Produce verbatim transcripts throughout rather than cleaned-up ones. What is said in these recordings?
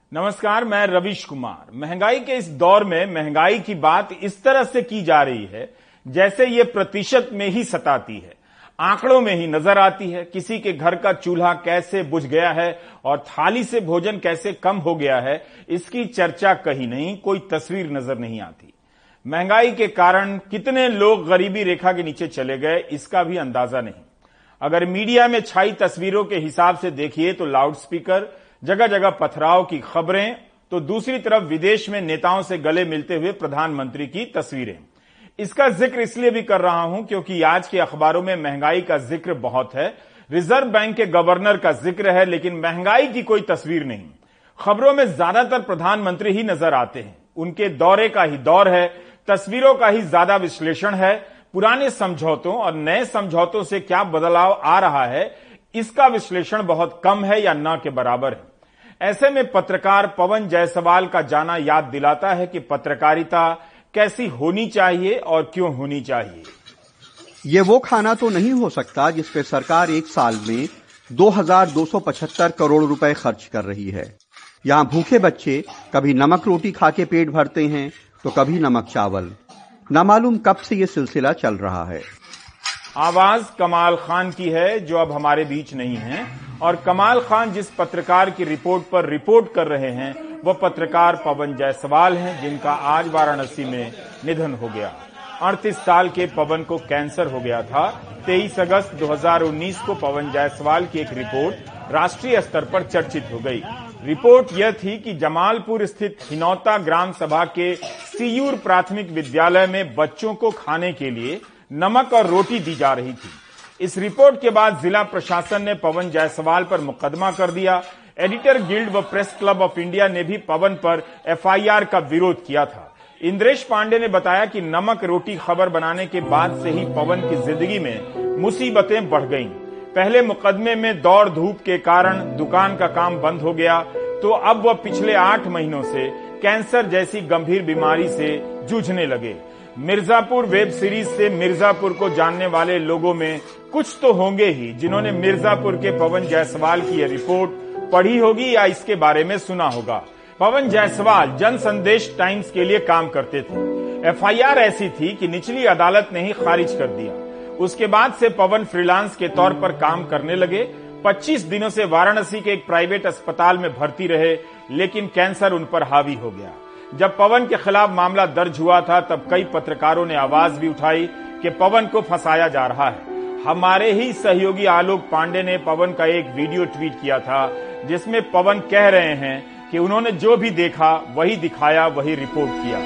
नमस्कार, मैं रविश कुमार। महंगाई के इस दौर में महंगाई की बात इस तरह से की जा रही है जैसे ये प्रतिशत में ही सताती है, आंकड़ों में ही नजर आती है। किसी के घर का चूल्हा कैसे बुझ गया है और थाली से भोजन कैसे कम हो गया है, इसकी चर्चा कहीं नहीं, कोई तस्वीर नजर नहीं आती। महंगाई के कारण कितने लोग गरीबी रेखा के नीचे चले गए, इसका भी अंदाजा नहीं। अगर मीडिया में छाई तस्वीरों के हिसाब से देखिए तो लाउडस्पीकर, जगह जगह पथराव की खबरें, तो दूसरी तरफ विदेश में नेताओं से गले मिलते हुए प्रधानमंत्री की तस्वीरें। इसका जिक्र इसलिए भी कर रहा हूं क्योंकि आज के अखबारों में महंगाई का जिक्र बहुत है, रिजर्व बैंक के गवर्नर का जिक्र है, लेकिन महंगाई की कोई तस्वीर नहीं। खबरों में ज्यादातर प्रधानमंत्री ही नजर आते हैं, उनके दौरे का ही दौर है, तस्वीरों का ही ज्यादा विश्लेषण है। पुराने समझौतों और नए समझौतों से क्या बदलाव आ रहा है, इसका विश्लेषण बहुत कम है या न के बराबर है। ऐसे में पत्रकार पवन जायसवाल का जाना याद दिलाता है कि पत्रकारिता कैसी होनी चाहिए और क्यों होनी चाहिए। ये वो खाना तो नहीं हो सकता जिस पे सरकार एक साल में दो हजार दो सौ पचहत्तर करोड़ रुपए खर्च कर रही है। यहाँ भूखे बच्चे कभी नमक रोटी खा के पेट भरते हैं तो कभी नमक चावल। न मालूम कब से ये सिलसिला चल रहा है। आवाज कमाल खान की है जो अब हमारे बीच नहीं है, और कमाल खान जिस पत्रकार की रिपोर्ट पर रिपोर्ट कर रहे हैं वह पत्रकार पवन जायसवाल हैं, जिनका आज वाराणसी में निधन हो गया। अड़तीस साल के पवन को कैंसर हो गया था। तेईस अगस्त दो हजार उन्नीस को पवन जायसवाल की एक रिपोर्ट राष्ट्रीय स्तर पर चर्चित हो गई। रिपोर्ट यह थी कि जमालपुर स्थित हिनौता ग्राम सभा के सीयूर प्राथमिक विद्यालय में बच्चों को खाने के लिए नमक और रोटी दी जा रही थी। इस रिपोर्ट के बाद जिला प्रशासन ने पवन जायसवाल पर मुकदमा कर दिया। एडिटर गिल्ड व प्रेस क्लब ऑफ इंडिया ने भी पवन पर एफ आई आर का विरोध किया था। इंद्रेश पांडे ने बताया कि नमक रोटी खबर बनाने के बाद से ही पवन की जिंदगी में मुसीबतें बढ़ गईं। पहले मुकदमे में दौड़ धूप के कारण दुकान का काम बंद हो गया, तो अब वह पिछले आठ महीनों से कैंसर जैसी गंभीर बीमारी से जूझने लगे। मिर्जापुर वेब सीरीज से मिर्जापुर को जानने वाले लोगों में कुछ तो होंगे ही जिन्होंने मिर्जापुर के पवन जायसवाल की यह रिपोर्ट पढ़ी होगी या इसके बारे में सुना होगा। पवन जायसवाल जन संदेश टाइम्स के लिए काम करते थे। एफ आई आर ऐसी थी कि निचली अदालत ने ही खारिज कर दिया। उसके बाद से पवन फ्रीलांस के तौर पर काम करने लगे। पच्चीस दिनों से वाराणसी के एक प्राइवेट अस्पताल में भर्ती रहे, लेकिन कैंसर उन पर हावी हो गया। जब पवन के खिलाफ मामला दर्ज हुआ था तब कई पत्रकारों ने आवाज भी उठाई कि पवन को फंसाया जा रहा है। हमारे ही सहयोगी आलोक पांडे ने पवन का एक वीडियो ट्वीट किया था जिसमें पवन कह रहे हैं कि उन्होंने जो भी देखा वही दिखाया, वही रिपोर्ट किया।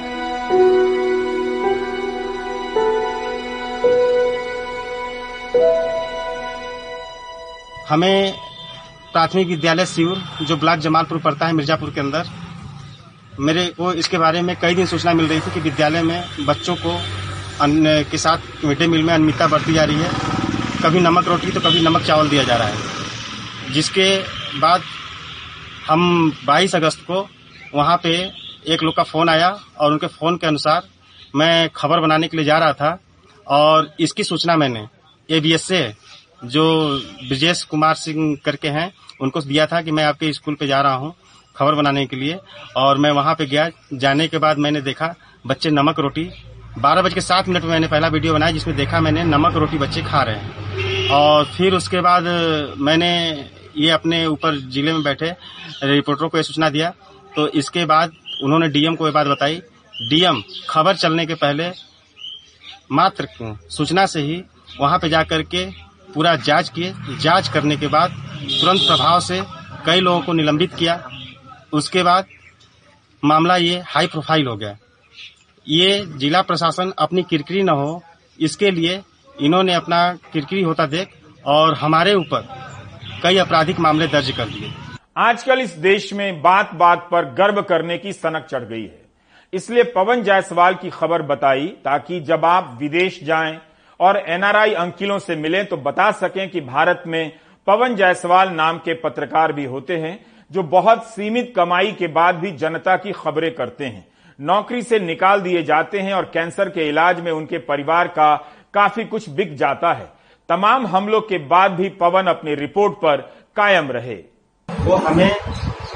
हमें प्राथमिक विद्यालय सीयूर जो ब्लॉक जमालपुर पड़ता है मिर्जापुर के अंदर, मेरे को इसके बारे में कई दिन सूचना मिल रही थी कि विद्यालय में बच्चों को अन्न के साथ मिड डे मील में अनियमितता बढ़ती जा रही है। कभी नमक रोटी तो कभी नमक चावल दिया जा रहा है। जिसके बाद हम बाईस अगस्त को वहाँ पे एक लोग का फ़ोन आया और उनके फ़ोन के अनुसार मैं खबर बनाने के लिए जा रहा था, और इसकी सूचना मैंने ए बी एस से जो ब्रजेश कुमार सिंह करके हैं उनको दिया था कि मैं आपके स्कूल पे जा रहा हूँ खबर बनाने के लिए। और मैं वहाँ पे गया। जाने के बाद मैंने देखा बच्चे नमक रोटी, बारह बज के सात मिनट में मैंने पहला वीडियो बनाया जिसमें देखा मैंने नमक रोटी बच्चे खा रहे हैं। और फिर उसके बाद मैंने ये अपने ऊपर जिले में बैठे रिपोर्टरों को ये सूचना दिया, तो इसके बाद उन्होंने डी एम को ये बात बताई। डी एम खबर चलने के पहले मात्र सूचना से ही वहाँ पे जाकर के पूरा जांच किए। जांच करने के बाद तुरंत प्रभाव से कई लोगों को निलंबित किया। उसके बाद मामला ये हाई प्रोफाइल हो गया। ये जिला प्रशासन अपनी किरकिरी न हो, इसके लिए इन्होंने अपना किरकिरी होता देख और हमारे ऊपर कई आपराधिक मामले दर्ज कर दिए। आजकल इस देश में बात बात पर गर्व करने की सनक चढ़ गई है, इसलिए पवन जायसवाल की खबर बताई ताकि जब आप विदेश जाएं और एन आर आई अंकिलों से मिलें तो बता सकें कि भारत में पवन जायसवाल नाम के पत्रकार भी होते हैं जो बहुत सीमित कमाई के बाद भी जनता की खबरें करते हैं, नौकरी से निकाल दिए जाते हैं और कैंसर के इलाज में उनके परिवार का काफी कुछ बिक जाता है। तमाम हमलों के बाद भी पवन अपनी रिपोर्ट पर कायम रहे। वो हमें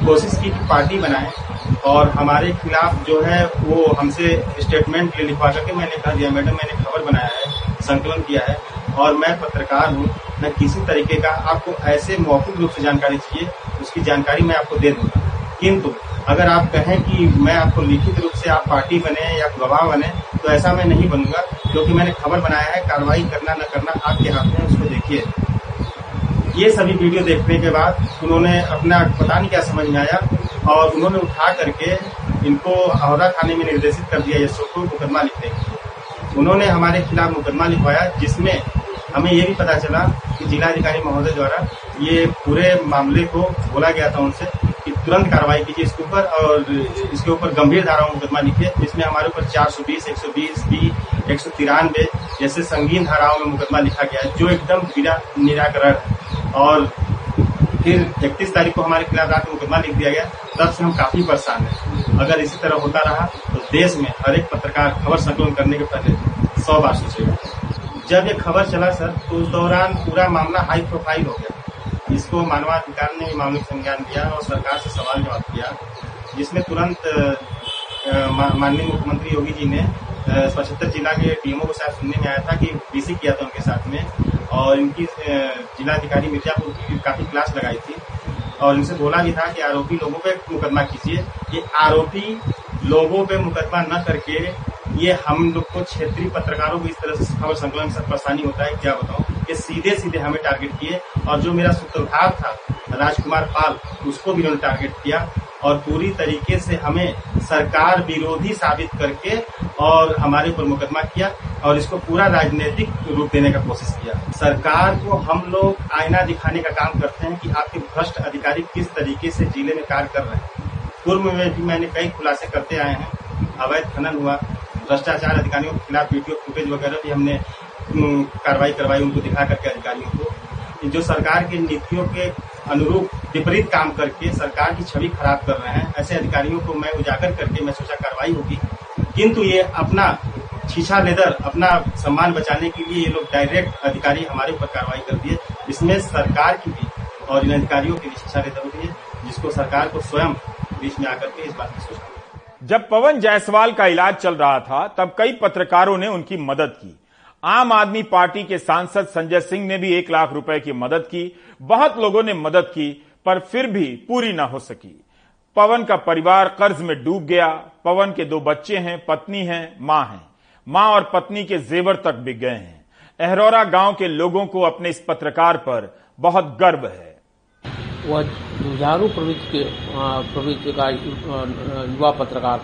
कोशिश की कि पार्टी बनाए और हमारे खिलाफ जो है वो हमसे स्टेटमेंट लिखवा करके मैंने कह दिया, मैडम मैंने खबर बनाया है, संकलन किया है और मैं पत्रकार हूँ, मैं किसी तरीके का आपको ऐसे मौखिक रूप से जानकारी चाहिए उसकी जानकारी मैं आपको दे दूंगा, किंतु अगर आप कहें कि मैं आपको लिखित रूप से आप पार्टी बने या गवाह बने तो ऐसा मैं नहीं बनूंगा, क्योंकि मैंने खबर बनाया है, कार्रवाई करना न करना आपके हाथ में, उसको देखिए। ये सभी वीडियो देखने के बाद उन्होंने अपना पता नहीं क्या समझ में आया और उन्होंने उठा करके इनको हावड़ा थाने में निर्देशित कर दिया यशो को मुकदमा लिखने के लिए। उन्होंने हमारे खिलाफ मुकदमा लिखवाया, जिसमें हमें ये भी पता चला कि जिलाधिकारी महोदय द्वारा ये पूरे मामले को बोला गया था उनसे कि तुरंत कार्रवाई कीजिए इसके ऊपर और इसके ऊपर गंभीर धाराओं मुकदमा लिखिए, जिसमें हमारे ऊपर चार सौ बीस, एक सौ बीस बी, एक सौ तिरानवे जैसे संगीन धाराओं में मुकदमा लिखा गया है, जो एकदम बिना निराकरण है। और फिर इकतीस तारीख को हमारे खिलाफ रात में मुकदमा लिख दिया गया। तब से हम काफी परेशान हैं। अगर इसी तरह होता रहा तो देश में हर एक पत्रकार खबर संकलन करने के पहले सौ बार सोचेगा। जब ये खबर चला सर तो उस दौरान पूरा मामला हाई प्रोफाइल हो गया। इसको मानवाधिकार ने मामले का संज्ञान किया और सरकार से सवाल जवाब किया, जिसमें तुरंत माननीय मुख्यमंत्री योगी जी ने पचहत्तर जिला के डीएमओ को शायद सुनने में आया था कि बीसी किया था उनके साथ में, और इनकी जिलाधिकारी मिर्जापुर की काफी क्लास लगाई थी और इनसे बोला भी था कि आरोपी लोगों पे मुकदमा कीजिए। ये आरोपी लोगों पे मुकदमा न करके ये हम लोग को क्षेत्रीय पत्रकारों को इस तरह से खबर संकलन से परेशानी होता है, क्या बताऊं। ये सीधे सीधे हमें टारगेट किए और जो मेरा सूत्रधार था राजकुमार पाल, उसको भी उन्होंने टारगेट किया और पूरी तरीके से हमें सरकार विरोधी साबित करके और हमारे ऊपर मुकदमा किया और इसको पूरा राजनीतिक रूप देने का कोशिश किया। सरकार को हम लोग आईना दिखाने का काम करते हैं कि आपके भ्रष्ट अधिकारी किस तरीके से जिले में कार्य कर रहे हैं। पूर्व में भी मैंने कई खुलासे करते आए हैं, अवैध खनन हुआ, भ्रष्टाचार अधिकारियों के खिलाफ वीडियो फुटेज वगैरह भी हमने कार्रवाई करवाई उनको दिखा करके अधिकारियों को, जो सरकार की नीतियों के अनुरूप विपरीत काम करके सरकार की छवि खराब कर रहे हैं। ऐसे अधिकारियों को मैं उजागर करके मैं सोचा कार्रवाई होगी, किंतु ये अपना छीछा लेदर अपना सम्मान बचाने के लिए ये लोग डायरेक्ट अधिकारी हमारे ऊपर कार्रवाई कर दिए। इसमें सरकार की भी और इन अधिकारियों की भी छीछा लेदर होती है, जिसको सरकार को स्वयं बीच में आकर के इस बात की सोचना। जब पवन जायसवाल का इलाज चल रहा था तब कई पत्रकारों ने उनकी मदद की। आम आदमी पार्टी के सांसद संजय सिंह ने भी एक लाख रुपए की मदद की। बहुत लोगों ने मदद की पर फिर भी पूरी न हो सकी। पवन का परिवार कर्ज में डूब गया। पवन के दो बच्चे हैं, पत्नी है, मां है। मां और पत्नी के जेवर तक बिक गए हैं। अहरौरा गांव के लोगों को अपने इस पत्रकार पर बहुत गर्व है। वह जुझारू प्रवृत्ति के प्रवृत्ति का युवा पत्रकार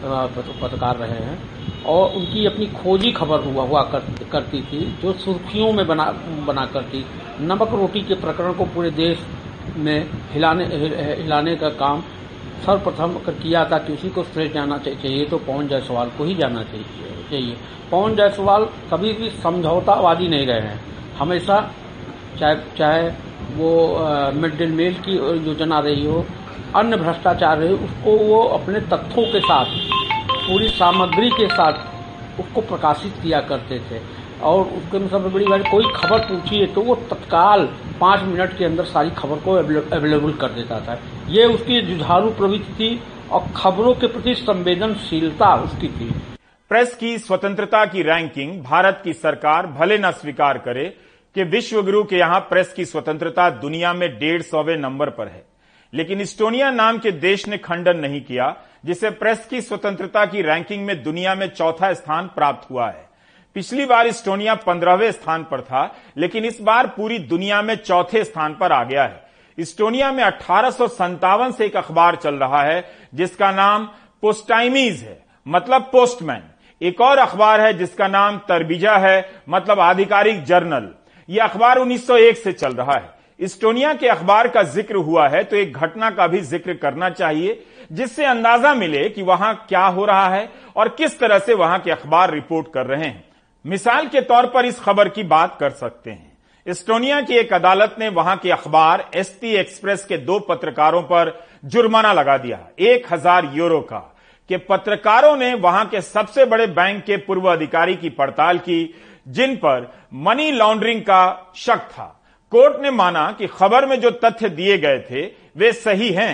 पत्रकार रहे हैं और उनकी अपनी खोजी खबर हुआ हुआ कर, करती थी, जो सुर्खियों में बना बना करती। नमक रोटी के प्रकरण को पूरे देश में हिलाने हिलाने का काम सर्वप्रथम किया था कि उसी को श्रेय जाना चाहिए तो पवन जायसवाल को ही जाना चाहिए। पवन जायसवाल कभी भी समझौतावादी नहीं रहे हैं। हमेशा चाहे चाहे वो मिड डे मील की योजना रही हो, अन्य भ्रष्टाचार रही, उसको वो अपने तथ्यों के साथ, पूरी सामग्री के साथ उसको प्रकाशित किया करते थे। और उसके में सबसे बड़ी बात, कोई खबर पूछी है तो वो तत्काल पाँच मिनट के अंदर सारी खबर को अवेलेबल कर देता था। ये उसकी जुझारू प्रवृत्ति थी और खबरों के प्रति संवेदनशीलता उसकी थी। प्रेस की स्वतंत्रता की रैंकिंग भारत की सरकार भले न स्वीकार करे कि विश्व गुरु के यहां प्रेस की स्वतंत्रता दुनिया में डेढ़ सौवें नंबर पर है, लेकिन इस्टोनिया नाम के देश ने खंडन नहीं किया, जिसे प्रेस की स्वतंत्रता की रैंकिंग में दुनिया में चौथा स्थान प्राप्त हुआ है। पिछली बार इस्टोनिया पंद्रहवें स्थान पर था, लेकिन इस बार पूरी दुनिया में चौथे स्थान पर आ गया है। इस्टोनिया में अठारह सौ संतावन से एक अखबार चल रहा है जिसका नाम पोस्टाइमीज है, मतलब पोस्टमैन। एक और अखबार है जिसका नाम तरबीजा है, मतलब आधिकारिक जर्नल। यह अखबार उन्नीस सौ एक से चल रहा है। इस्टोनिया के अखबार का जिक्र हुआ है तो एक घटना का भी जिक्र करना चाहिए, जिससे अंदाजा मिले कि वहां क्या हो रहा है और किस तरह से वहां के अखबार रिपोर्ट कर रहे हैं। मिसाल के तौर पर इस खबर की बात कर सकते हैं। इस्टोनिया की एक अदालत ने वहां के अखबार एसटी एक्सप्रेस के दो पत्रकारों पर जुर्माना लगा दिया, एक हजार यूरो का, कि पत्रकारों ने वहां के सबसे बड़े बैंक के पूर्व अधिकारी की पड़ताल की, जिन पर मनी लॉन्ड्रिंग का शक था। कोर्ट ने माना कि खबर में जो तथ्य दिए गए थे वे सही हैं,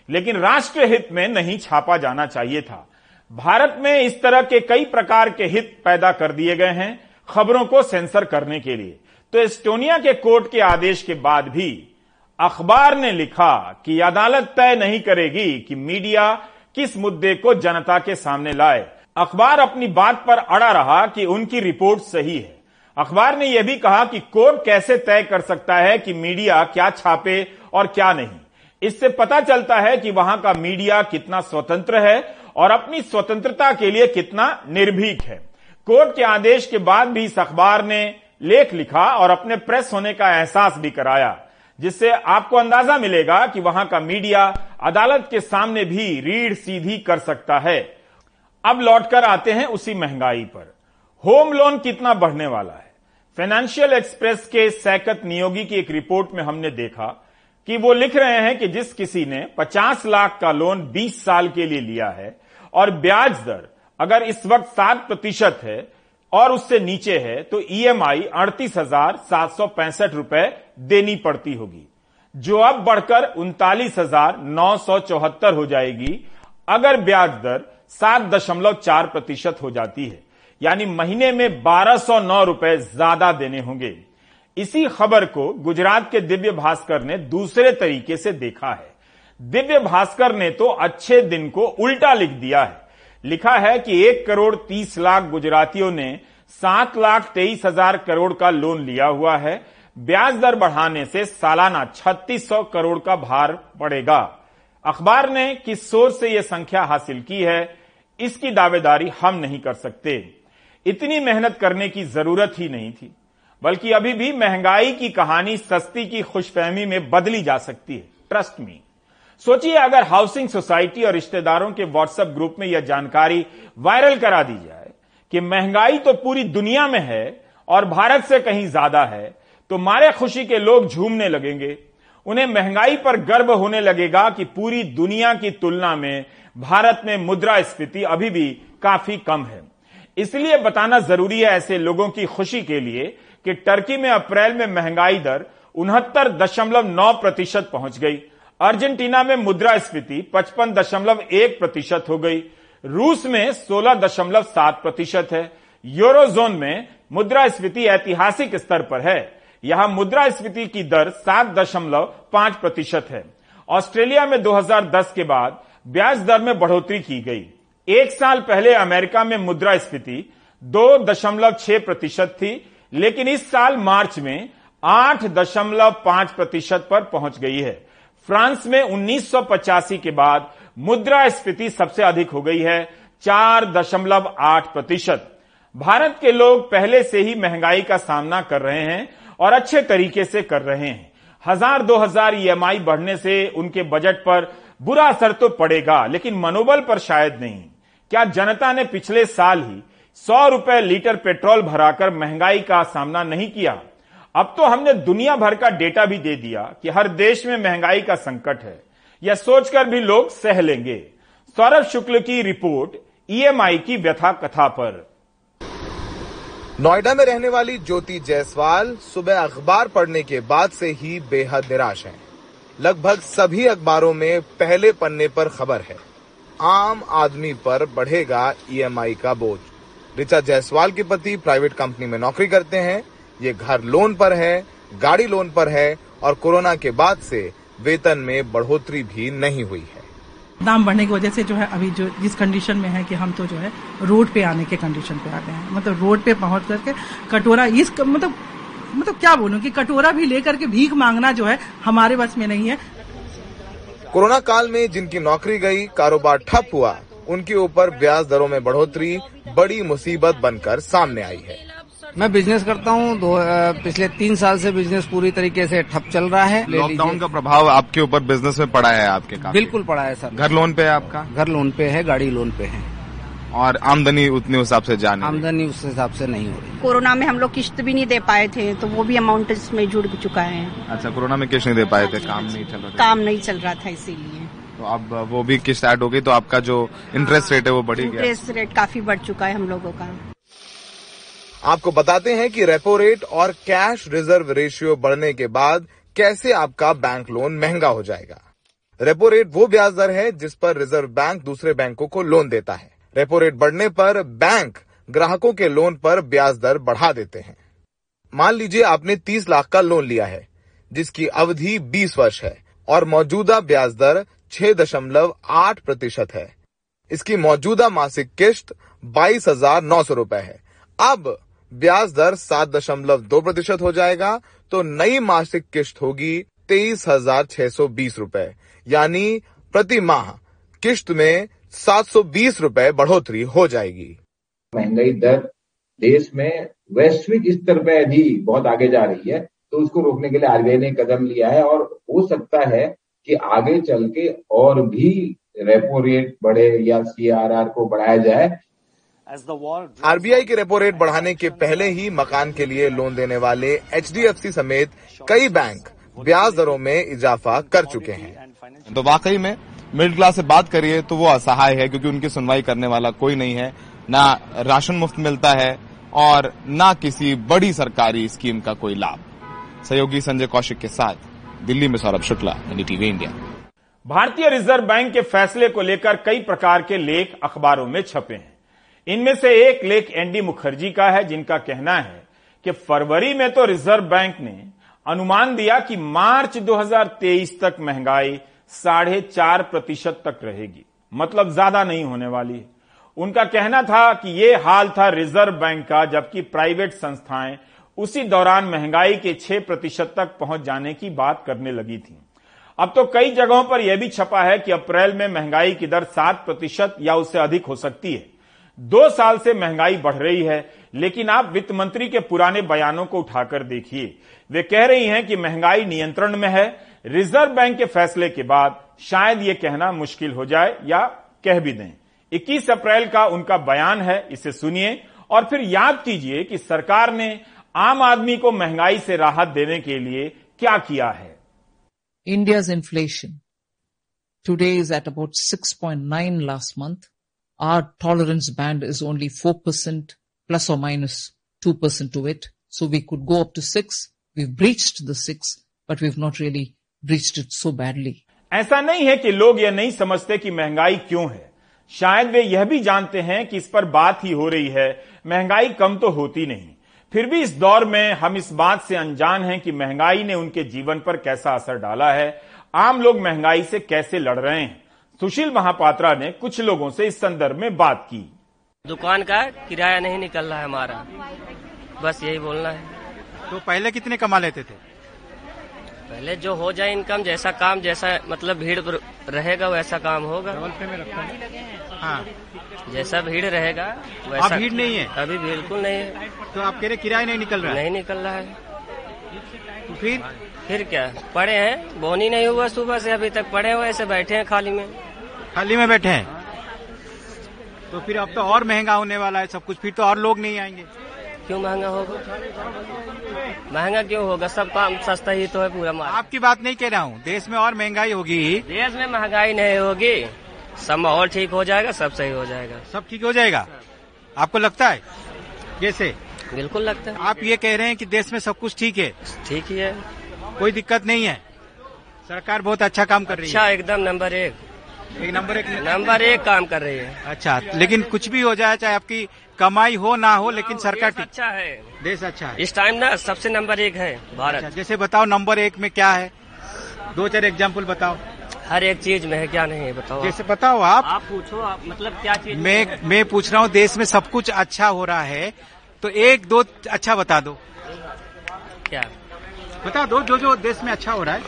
लेकिन राष्ट्रहित में नहीं छापा जाना चाहिए था। भारत में इस तरह के कई प्रकार के हित पैदा कर दिए गए हैं खबरों को सेंसर करने के लिए। तो एस्टोनिया के कोर्ट के आदेश के बाद भी अखबार ने लिखा कि अदालत तय नहीं करेगी कि मीडिया किस मुद्दे को जनता के सामने लाए। अखबार अपनी बात पर अड़ा रहा कि उनकी रिपोर्ट सही है। अखबार ने यह भी कहा कि कोर्ट कैसे तय कर सकता है कि मीडिया क्या छापे और क्या नहीं। इससे पता चलता है कि वहां का मीडिया कितना स्वतंत्र है और अपनी स्वतंत्रता के लिए कितना निर्भीक है। कोर्ट के आदेश के बाद भी इस अखबार ने लेख लिखा और अपने प्रेस होने का एहसास भी कराया, जिससे आपको अंदाजा मिलेगा कि वहां का मीडिया अदालत के सामने भी रीढ़ सीधी कर सकता है। अब लौटकर आते हैं उसी महंगाई पर। होम लोन कितना बढ़ने वाला है। फाइनेंशियल एक्सप्रेस के सैकत नियोगी की एक रिपोर्ट में हमने देखा कि वो लिख रहे हैं कि जिस किसी ने पचास लाख का लोन बीस साल के लिए लिया है और ब्याज दर अगर इस वक्त सात प्रतिशत है और उससे नीचे है तो ईएमआई अड़तीस हजार सात सौ पैंसठ रुपए देनी पड़ती होगी, जो अब बढ़कर उनतालीस हजार नौ सौ चौहत्तर हो जाएगी अगर ब्याज दर सात दशमलव चार प्रतिशत हो जाती है, यानी महीने में बारह सौ नौ रुपए ज्यादा देने होंगे। इसी खबर को गुजरात के दिव्य भास्कर ने दूसरे तरीके से देखा है। दिव्य भास्कर ने तो अच्छे दिन को उल्टा लिख दिया है। लिखा है कि एक करोड़ तीस लाख गुजरातियों ने सात लाख तेईस हजार करोड़ का लोन लिया हुआ है। ब्याज दर बढ़ाने से सालाना छत्तीस सौ करोड़ का भार पड़ेगा। अखबार ने किस सोर्स से यह संख्या हासिल की है, इसकी दावेदारी हम नहीं कर सकते। इतनी मेहनत करने की जरूरत ही नहीं थी, बल्कि अभी भी महंगाई की कहानी सस्ती की खुशफहमी में बदली जा सकती है। Trust me. सोचिए अगर हाउसिंग सोसाइटी और रिश्तेदारों के व्हाट्सएप ग्रुप में यह जानकारी वायरल करा दी जाए कि महंगाई तो पूरी दुनिया में है और भारत से कहीं ज्यादा है, तो मारे खुशी के लोग झूमने लगेंगे। उन्हें महंगाई पर गर्व होने लगेगा कि पूरी दुनिया की तुलना में भारत में मुद्रास्फीति अभी भी काफी कम है। इसलिए बताना जरूरी है ऐसे लोगों की खुशी के लिए कि टर्की में अप्रैल में महंगाई दर उनहत्तर दशमलव नौ प्रतिशत पहुंच गई। अर्जेंटीना में मुद्रास्फीति पचपन दशमलव एक प्रतिशत हो गई। रूस में सोलह दशमलव सात प्रतिशत है। यूरोजोन में मुद्रास्फीति ऐतिहासिक स्तर पर है। यहां मुद्रास्फीति की दर सात दशमलव पांच प्रतिशत है। ऑस्ट्रेलिया में दो हज़ार दस के बाद ब्याज दर में बढ़ोतरी की गई। एक साल पहले अमेरिका में मुद्रास्फीति दो दशमलव छह प्रतिशत थी, लेकिन इस साल मार्च में आठ दशमलव पांच प्रतिशत पर पहुंच गई है। फ्रांस में उन्नीस सौ पचासी के बाद मुद्रास्फीति सबसे अधिक हो गई है, चार दशमलव आठ प्रतिशत। भारत के लोग पहले से ही महंगाई का सामना कर रहे हैं और अच्छे तरीके से कर रहे हैं। हजार दो हजार ईएमआई बढ़ने से उनके बजट पर बुरा असर तो पड़ेगा, लेकिन मनोबल पर शायद नहीं। क्या जनता ने पिछले साल ही सौ रुपए लीटर पेट्रोल भराकर महंगाई का सामना नहीं किया? अब तो हमने दुनिया भर का डेटा भी दे दिया कि हर देश में महंगाई का संकट है। यह सोचकर भी लोग सह लेंगे। सौरभ शुक्ल की रिपोर्ट ईएमआई की व्यथा कथा पर। नोएडा में रहने वाली ज्योति जायसवाल सुबह अखबार पढ़ने के बाद से ही बेहद निराश हैं। लगभग सभी अखबारों में पहले पन्ने पर खबर है, आम आदमी पर बढ़ेगा ईएमआई का बोझ। ऋचा जायसवाल के पति प्राइवेट कंपनी में नौकरी करते हैं। ये घर लोन पर है, गाड़ी लोन पर है और कोरोना के बाद से वेतन में बढ़ोतरी भी नहीं हुई है। दाम बढ़ने की वजह से जो है अभी जो जिस कंडीशन में है कि हम तो जो है रोड पे आने के कंडीशन पे आ गए हैं। मतलब रोड पे पहुंच करके कटोरा इस मतलब मतलब क्या बोलूं कि कटोरा भी लेकर के भीख मांगना जो है हमारे बस में नहीं है। कोरोना काल में जिनकी नौकरी गई, कारोबार ठप हुआ, उनके ऊपर ब्याज दरों में बढ़ोतरी बड़ी मुसीबत बनकर सामने आई है। मैं बिजनेस करता हूँ, पिछले तीन साल से बिजनेस पूरी तरीके से ठप चल रहा है। लॉकडाउन का प्रभाव आपके ऊपर बिजनेस में पड़ा है? आपके काम बिल्कुल पड़ा है सर। घर लोन पे है आपका? घर लोन पे है, गाड़ी लोन पे है। और आमदनी उतने हिसाब से जाने आमदनी उस हिसाब से नहीं हो रही। कोरोना में हम लोग किस्त भी नहीं दे पाए थे, तो वो भी अमाउंट इसमें जुड़ चुका है। अच्छा, कोरोना में किस्त नहीं दे पाए थे, काम नहीं चल रहा था? काम नहीं चल रहा था, इसीलिए। तो अब वो भी किस्त ऐड हो गई, तो आपका जो इंटरेस्ट रेट है वो बढ़ गया? इंटरेस्ट रेट काफी बढ़ चुका है हम लोगों का। आपको बताते हैं कि रेपो रेट और कैश रिजर्व रेशियो बढ़ने के बाद कैसे आपका बैंक लोन महंगा हो जाएगा। रेपो रेट वो ब्याज दर है जिस पर रिजर्व बैंक दूसरे बैंकों को लोन देता है। रेपो रेट बढ़ने पर बैंक ग्राहकों के लोन पर ब्याज दर बढ़ा देते हैं। मान लीजिए आपने तीस लाख का लोन लिया है जिसकी अवधि बीस वर्ष है और मौजूदा ब्याज दर छह दशमलव आठ प्रतिशत है। इसकी मौजूदा मासिक किश्त बाईस हजार नौ सौ रुपए है। अब ब्याज दर सात दशमलव दो प्रतिशत हो जाएगा तो नई मासिक किश्त होगी तेईस हजार छह सौ बीस रुपए, यानी प्रति माह किश्त में सात सौ बीस रुपए बढ़ोतरी हो जाएगी। महंगाई दर देश में वैश्विक स्तर पर भी बहुत आगे जा रही है, तो उसको रोकने के लिए आरबीआई ने कदम लिया है और हो सकता है कि आगे चल के और भी रेपो रेट बढ़े या सीआरआर को बढ़ाया जाए। आरबीआई के रेपो रेट बढ़ाने के पहले ही मकान के लिए लोन देने वाले एचडीएफसी समेत कई बैंक ब्याज दरों में इजाफा कर चुके हैं। तो वाकई में मिडिल क्लास से बात करिए तो वो असहाय है, क्योंकि उनकी सुनवाई करने वाला कोई नहीं है। ना राशन मुफ्त मिलता है और ना किसी बड़ी सरकारी स्कीम का कोई लाभ। सहयोगी संजय कौशिक के साथ दिल्ली में सौरभ शुक्ला, एनडीटीवी इंडिया। भारतीय रिजर्व बैंक के फैसले को लेकर कई प्रकार के लेख अखबारों में छपे हैं। इनमें से एक लेख एनडी मुखर्जी का है, जिनका कहना है कि फरवरी में तो रिजर्व बैंक ने अनुमान दिया कि मार्च दो हज़ार तेईस तक महंगाई साढ़े चार प्रतिशत तक रहेगी, मतलब ज्यादा नहीं होने वाली है। उनका कहना था कि यह हाल था रिजर्व बैंक का, जबकि प्राइवेट संस्थाएं उसी दौरान महंगाई के छह प्रतिशत तक पहुंच जाने की बात करने लगी थी। अब तो कई जगहों पर यह भी छपा है कि अप्रैल में महंगाई की दर सात प्रतिशत या उससे अधिक हो सकती है। दो साल से महंगाई बढ़ रही है, लेकिन आप वित्त मंत्री के पुराने बयानों को उठाकर देखिए। वे कह रही हैं कि महंगाई नियंत्रण में है। रिजर्व बैंक के फैसले के बाद शायद ये कहना मुश्किल हो जाए या कह भी दें। इक्कीस अप्रैल का उनका बयान है, इसे सुनिए और फिर याद कीजिए कि सरकार ने आम आदमी को महंगाई से राहत देने के लिए क्या किया है। India's inflation today is at about six point nine last month. Our tolerance band is only four percent plus or minus two percent to it. So we could go up to six. We've breached the six, but we've not really breached it so badly. ऐसा नहीं है कि लोग यह नहीं समझते कि महंगाई क्यों है। शायद वे यह भी जानते हैं कि इस पर बात ही हो रही है, महंगाई कम तो होती नहीं। फिर भी इस दौर में हम इस बात से अनजान हैं कि महंगाई ने उनके जीवन पर कैसा असर डाला है, आम लोग महंगाई से कैसे लड़ रहे हैं। सुशील महापात्रा ने कुछ लोगों से इस संदर्भ में बात की। दुकान का किराया नहीं निकल रहा है हमारा, बस यही बोलना है। तो पहले कितने कमा लेते थे? पहले जो हो जाए इनकम, जैसा काम, जैसा मतलब भीड़ रहेगा वैसा काम होगा। हाँ, जैसा भीड़ रहेगा वैसा। भीड़ नहीं है अभी, बिल्कुल नहीं है। तो आप कह रहे किराया नहीं निकल रहा है? नहीं निकल रहा है। तो फिर फिर क्या, पड़े हैं, बोनी नहीं हुआ सुबह से अभी तक, पड़े हुए ऐसे बैठे हैं खाली में। खाली में बैठे हैं? तो फिर अब तो और महंगा होने वाला है सब कुछ, फिर तो और लोग नहीं आएंगे। क्यों महंगा होगा? महंगा क्यों होगा? सब काम सस्ता ही तो है पूरा माल। आपकी बात नहीं कह रहा हूँ, देश में और महंगाई होगी। देश में महंगाई नहीं होगी, सब माहौल ठीक हो जाएगा, सब सही हो जाएगा। सब ठीक हो जाएगा आपको लगता है? कैसे? बिल्कुल लगता है। आप ये कह रहे हैं कि देश में सब कुछ ठीक है? ठीक ही है, कोई दिक्कत नहीं है, सरकार बहुत अच्छा काम कर रही है। अच्छा, एकदम नंबर एक एक नंबर एक नंबर एक काम कर रही है। अच्छा, लेकिन कुछ भी हो जाए, चाहे आपकी कमाई हो ना हो, लेकिन सरकार ठीक अच्छा है, देश अच्छा है इस टाइम ना, सबसे नंबर एक है भारत। अच्छा, जैसे बताओ नंबर एक में क्या है, दो चार एग्जाम्पल बताओ। हर एक चीज में है, क्या नहीं है बताओ। जैसे बताओ आप आप पूछो, आप मतलब क्या चीज। मैं मैं पूछ रहा हूँ, देश में सब कुछ अच्छा हो रहा है तो एक दो अच्छा बता दो। क्या बता दो जो जो देश में अच्छा हो रहा है।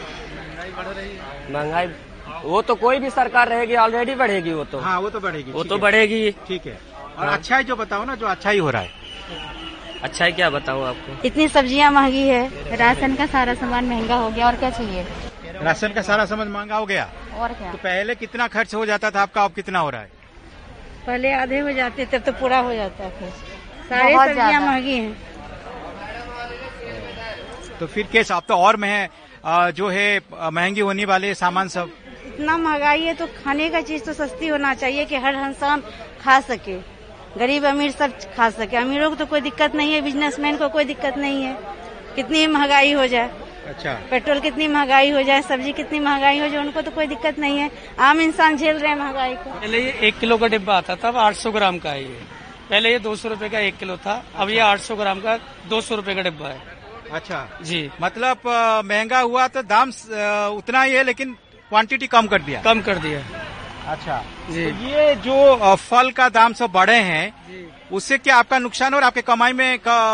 महंगाई वो तो कोई भी सरकार रहेगी ऑलरेडी बढ़ेगी, वो तो हाँ वो तो बढ़ेगी, वो तो बढ़ेगी। ठीक है, और अच्छा ही जो बताओ ना, जो अच्छा ही हो रहा है। अच्छा ही क्या बताऊँ आपको? इतनी सब्जियां महंगी है, राशन का सारा सामान महंगा हो गया, और क्या चाहिए? राशन का सारा सामान महंगा हो गया, और क्या? तो पहले कितना खर्च हो जाता था आपका, अब कितना हो रहा है? पहले आधे हो जाते, तब तो पूरा हो जाता है। सारी सब्जियां महंगी हैं। तो फिर कैसा, अब तो और में जो है महंगी होने वाले सामान सब। इतना महंगाई है तो खाने का चीज तो सस्ती होना चाहिए कि हर इंसान खा सके, गरीब अमीर सब खा सके। अमीरों को तो कोई दिक्कत नहीं है, बिजनेसमैन को कोई दिक्कत नहीं है, कितनी महंगाई हो जाए। अच्छा। पेट्रोल कितनी महंगाई हो जाए, सब्जी कितनी महंगाई हो जाए, उनको तो कोई दिक्कत नहीं है। आम इंसान झेल रहे हैं महंगाई को। पहले ये एक किलो का डिब्बा आता था, अब आठ सौ ग्राम का है ये। पहले ये दो सौ रूपये का एक किलो था, अब ये आठ सौ ग्राम का दो सौ रूपये का डिब्बा है। अच्छा जी, मतलब महंगा हुआ तो दाम उतना ही है, लेकिन क्वांटिटी कम कर दिया। कम कर दिया। अच्छा जी। तो ये जो फल का दाम सब बढ़े हैं, उससे क्या आपका नुकसान और आपके कमाई में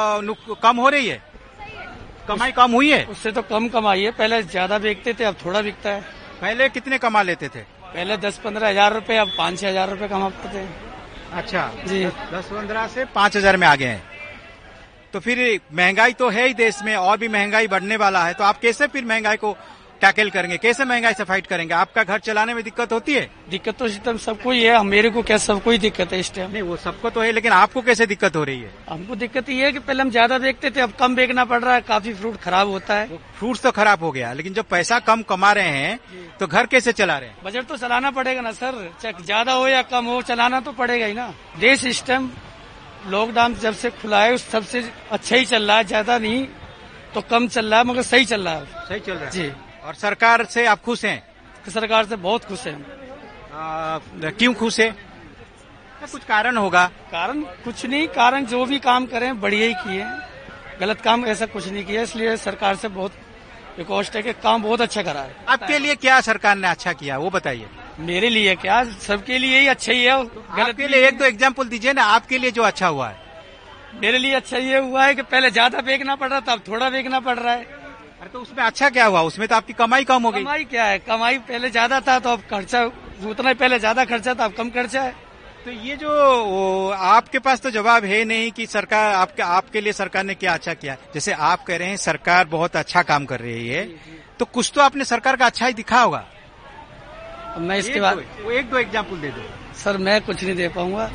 कम हो रही है? कमाई कम हुई है? उससे तो कम कमाई है, पहले ज्यादा बेचते थे, अब थोड़ा बिकता है। पहले कितने कमा लेते थे? पहले दस पंद्रह हजार रूपये, अब पाँच छह हजार रूपये कमा पाते हैं। अच्छा जी, दस पंद्रह से पाँच हजार में आ गए हैं। तो फिर महंगाई तो है ही देश में, और भी महंगाई बढ़ने वाला है, तो आप कैसे फिर महंगाई को टैकल करेंगे, कैसे महंगाई से फाइट करेंगे? आपका घर चलाने में दिक्कत होती है? दिक्कत तो इस टाइम सबको ही है, मेरे को क्या सबको ही दिक्कत है इस टाइम। नहीं, वो सबको तो है, लेकिन आपको कैसे दिक्कत हो रही है? हमको दिक्कत ये है कि पहले हम ज्यादा बेचते थे, अब कम बेचना पड़ रहा है, काफी फ्रूट खराब होता है। फ्रूट तो खराब हो गया, लेकिन जब पैसा कम कमा रहे हैं तो घर कैसे चला रहे हैं? बजट तो चलाना पड़ेगा ना सर, चाहे ज्यादा हो या कम हो, चलाना तो पड़ेगा ही ना। देश इस टाइम लॉकडाउन जब से खुला है उस सबसे अच्छा ही चल रहा है, ज्यादा नहीं तो कम चल रहा है, मगर सही चल रहा है। सही चल रहा है जी। और सरकार से आप खुश हैं? सरकार से बहुत खुश हैं। क्यों खुश है? कुछ कारण होगा? कारण कुछ नहीं, कारण जो भी काम करें बढ़िया ही किए, गलत काम ऐसा कुछ नहीं किया, इसलिए सरकार से बहुत रिक्वेस्ट है कि काम बहुत अच्छा करा है। आपके लिए क्या सरकार ने अच्छा किया वो बताइए। मेरे लिए क्या, सबके लिए ही अच्छा ही है। गलत के लिए एक दो एग्जाम्पल दीजिए ना, आपके लिए जो अच्छा हुआ है। मेरे लिए अच्छा ये हुआ है कि पहले ज्यादा बेचना पड़ रहा था, अब थोड़ा बेचना पड़ रहा है। अरे तो उसमें अच्छा क्या हुआ? उसमें तो आपकी कमाई कम हो गई। कमाई क्या है, कमाई पहले ज्यादा था तो अब खर्चा उतना ही, पहले ज्यादा खर्चा था अब कम खर्चा है। तो ये जो आपके पास तो जवाब है नहीं कि सरकार आपके आपके लिए सरकार ने क्या अच्छा किया। जैसे आप कह रहे हैं सरकार बहुत अच्छा काम कर रही है, तो कुछ तो आपने सरकार का अच्छा ही दिखा होगा। मैं इसके बाद वो एक दो एग्जाम्पल दे दो। सर मैं कुछ नहीं दे पाऊंगा।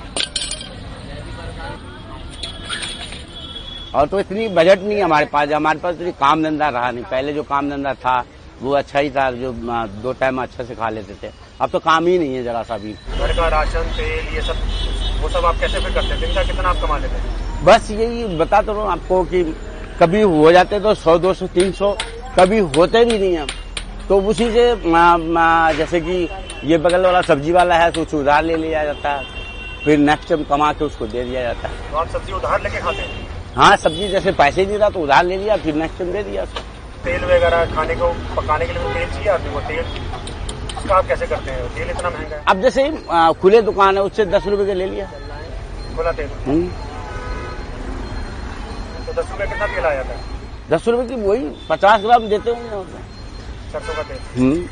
और तो इतनी बजट नहीं हमारे पास, हमारे पास इतनी काम धंधा रहा नहीं। पहले जो काम धंधा था वो अच्छा ही था, जो दो टाइम अच्छे से खा लेते थे। अब तो काम ही नहीं है जरा सा भी। घर का राशन तेल ये सब, वो सब आप कैसे फिर करते हैं? दिन का कितना आप कमा लेते हैं? बस यही बता तो रहा हूँ आपको कि कभी हो जाते तो सौ दो सौ तीन सौ, कभी होते भी नहीं हम तो उसी से मा, मा, जैसे कि ये बगल वाला सब्जी वाला है तो उधार ले लिया जाता है, फिर नेक्स्ट टाइम कमा के उसको दे दिया जाता है। तो आप सब्जी उधार लेके खाते हैं? हाँ, सब्जी जैसे पैसे नहीं रहा तो उधार ले लिया, फिर नेक्स्ट टाइम दे दिया। तेल वगैरह खाने को पकाने के लिए तेल चाहिए आदमी को, तेल उसका आप कैसे करते हैं? तेल इतना महंगा है। अब जैसे खुले दुकान है उससे दस रुपए के ले लिया खुला तेल। तो दस रुपए कितना तेल आ जाता है? दस रुपए की वही पचास ग्राम देते होंगे सरसों का तेल। हम्म।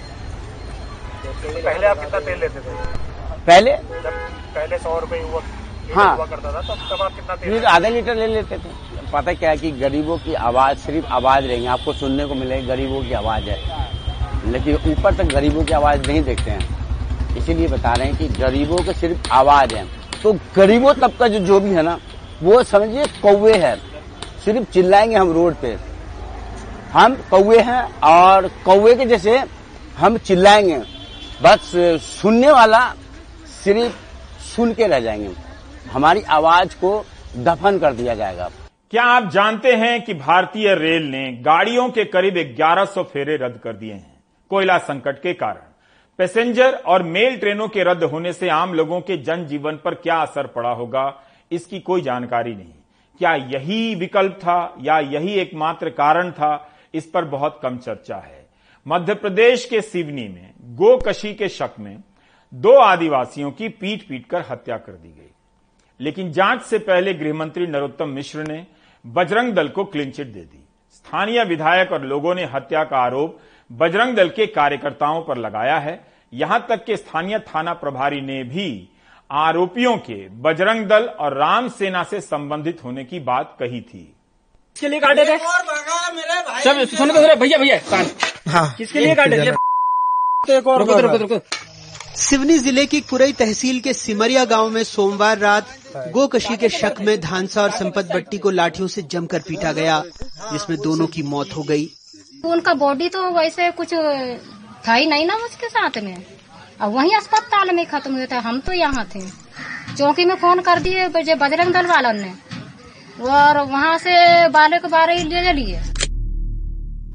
तो पहले आप कितना तेल लेते थे? पहले जब पहले सौ रुपए हुआ हाँ हुआ करता था तब तब आप कितना तेल? फिर आधा लीटर ले लेते थे। पता क्या है कि गरीबों की आवाज सिर्फ आवाज रहेंगी, आपको सुनने को मिलेगी गरीबों की आवाज है, लेकिन ऊपर तक गरीबों की आवाज नहीं देखते हैं। इसीलिए बता रहे हैं कि गरीबों की सिर्फ आवाज है। तो गरीबों तबका जो जो भी है ना, वो समझिए कौवे है, सिर्फ चिल्लाएंगे हम रोड पे, हम कौवे हैं और कौवे के जैसे हम चिल्लाएंगे, बस सुनने वाला सिर्फ सुन के रह जाएंगे, हमारी आवाज को दफन कर दिया जाएगा। क्या आप जानते हैं कि भारतीय रेल ने गाड़ियों के करीब ग्यारह सौ फेरे रद्द कर दिए हैं कोयला संकट के कारण। पैसेंजर और मेल ट्रेनों के रद्द होने से आम लोगों के जनजीवन पर क्या असर पड़ा होगा, इसकी कोई जानकारी नहीं। क्या यही विकल्प था या यही एकमात्र कारण था, इस पर बहुत कम चर्चा है। मध्य प्रदेश के सिवनी में गोकशी के शक में दो आदिवासियों की पीट पीट कर हत्या कर दी गई, लेकिन जांच से पहले गृहमंत्री नरोत्तम मिश्र ने बजरंग दल को क्लीन चिट दे दी। स्थानीय विधायक और लोगों ने हत्या का आरोप बजरंग दल के कार्यकर्ताओं पर लगाया है। यहां तक कि स्थानीय थाना प्रभारी ने भी आरोपियों के बजरंग दल और राम सेना से संबंधित होने की बात कही थी। किसके लिए काटे थे? सब सुन के भैया भैया हाँ, किसके लिए काटे थे? रुको रुको रुको। सिवनी जिले की कुरई तहसील के सिमरिया गांव में सोमवार रात गोकशी के शक में धानसा और संपत बट्टी को लाठियों से जमकर पीटा गया, जिसमें दोनों की मौत हो गई। उनका बॉडी तो वैसे कुछ था ही नहीं ना उसके साथ में, अब वहीं अस्पताल में खत्म हुआ था। हम तो यहाँ थे, चौकी में फोन कर दिए बजरंग दल वालों ने, और वहाँ से बाले को बारे ले लिए।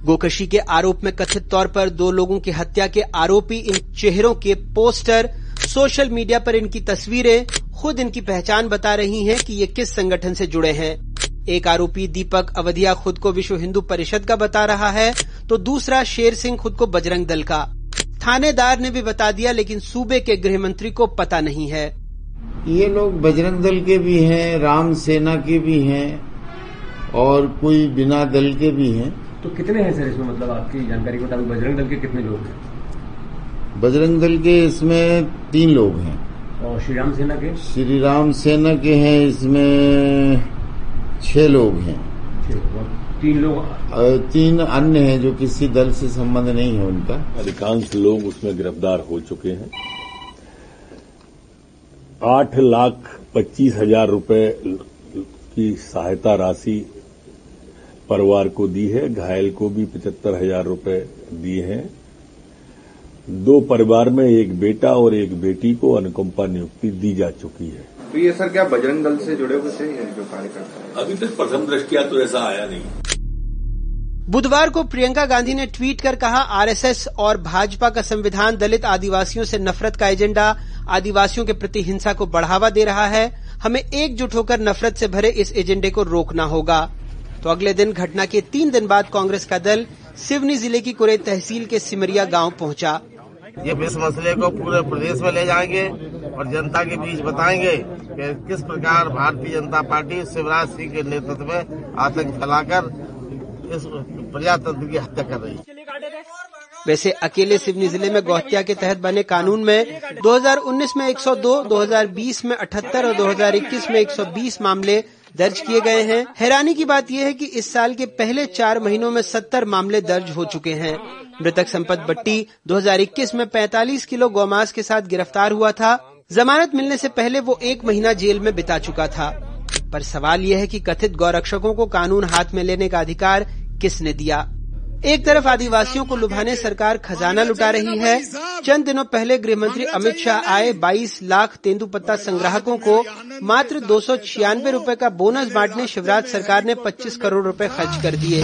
गोकशी के आरोप में कथित तौर पर दो लोगों की हत्या के आरोपी इन चेहरों के पोस्टर, सोशल मीडिया पर इनकी तस्वीरें खुद इनकी पहचान बता रही हैं कि ये किस संगठन से जुड़े हैं। एक आरोपी दीपक अवधिया खुद को विश्व हिंदू परिषद का बता रहा है, तो दूसरा शेर सिंह खुद को बजरंग दल का। थानेदार ने भी बता दिया, लेकिन सूबे के गृह मंत्री को पता नहीं है। ये लोग बजरंग दल के भी हैं, राम सेना के भी हैं और कोई बिना दल के भी हैं। तो कितने हैं सर इसमें, मतलब आपकी जानकारी के मुताबिक बजरंग दल के कितने लोग हैं? बजरंग दल के इसमें तीन लोग हैं। और श्री राम सेना के? श्री राम सेना के हैं इसमें छह लोग हैं। तीन लोग तीन अन्य हैं जो किसी दल से संबंध नहीं है उनका। अधिकांश लोग उसमें गिरफ्तार हो चुके हैं। आठ लाख पच्चीस हजार रुपए की सहायता राशि परिवार को दी है। घायल को भी पचहत्तर हजार रुपए दिए हैं। दो परिवार में एक बेटा और एक बेटी को अनुकंपा नियुक्ति दी जा चुकी है। तो ये सर क्या बजरंग दल से जुड़े हुए थे जो कार्यकर्ता हैं? अभी तक प्रथम दृष्टया तो ऐसा आया नहीं। बुधवार को प्रियंका गांधी ने ट्वीट कर कहा, आरएसएस और भाजपा का संविधान दलित आदिवासियों से नफरत का एजेंडा आदिवासियों के प्रति हिंसा को बढ़ावा दे रहा है। हमें एकजुट होकर नफरत से भरे इस एजेंडे को रोकना होगा। तो अगले दिन घटना के तीन दिन बाद कांग्रेस का दल सिवनी जिले की कुरई तहसील के सिमरिया गांव पहुंचा। ये इस मसले को पूरे प्रदेश में ले जाएंगे और जनता के बीच बताएंगे कि किस प्रकार भारतीय जनता पार्टी शिवराज सिंह के नेतृत्व में आतंक फैलाकर इस प्रजातंत्र की हत्या कर रही है। वैसे अकेले सिवनी जिले में गौहत्या के तहत बने कानून में दो हज़ार उन्नीस में एक सौ दो, दो हज़ार बीस में अठहत्तर और दो हज़ार इक्कीस में एक सौ बीस मामले दर्ज किए गए हैं। हैरानी की बात यह है कि इस साल के पहले चार महीनों में सत्तर मामले दर्ज हो चुके हैं। मृतक संपत बट्टी दो हज़ार इक्कीस में पैंतालीस किलो गौमांस के साथ गिरफ्तार हुआ था। जमानत मिलने से पहले वो एक महीना जेल में बिता चुका था। पर सवाल यह है कि कथित गौरक्षकों को कानून हाथ में लेने का अधिकार किसने दिया? एक तरफ आदिवासियों को लुभाने सरकार खजाना लुटा रही है। चंद दिनों पहले गृह मंत्री अमित शाह आए बाईस लाख तेंदुपत्ता संग्राहकों को मात्र दो सौ छियानवे रूपये का बोनस बांटने शिवराज सरकार ने पच्चीस करोड़ रुपए खर्च कर दिए।